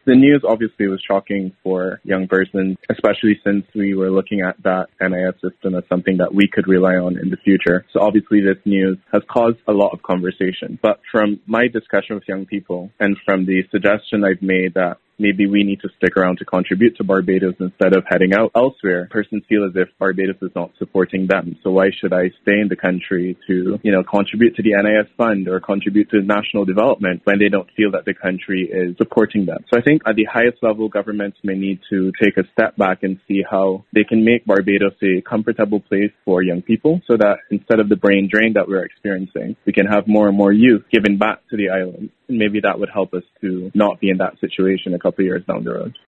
The news obviously was shocking for young persons, especially since we were looking at that NIS system as something that we could rely on in the future. So obviously this news has caused a lot of conversation. But from my discussion with young people and from the suggestion I've made that maybe we need to stick around to contribute to Barbados instead of heading out elsewhere, persons feel as if Barbados is not supporting them. So why should I stay in the country to, contribute to the NIS fund or contribute to national development when they don't feel that the country is supporting them? So I think at the highest level, governments may need to take a step back and see how they can make Barbados a comfortable place for young people so that instead of the brain drain that we're experiencing, we can have more and more youth given back to the island. And maybe that would help us to not be in that situation a couple of years down the road.